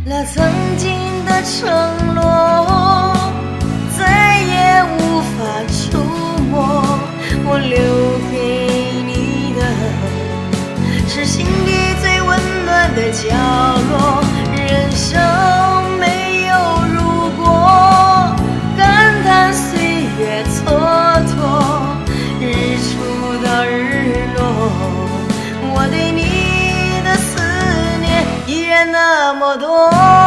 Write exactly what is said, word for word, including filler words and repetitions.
了曾经的承诺，再也无法触摸。我留给你的是心底最温暖的角落。人生没有如果，感叹岁月蹉跎。日出到日落，我对你的思念依然那么多。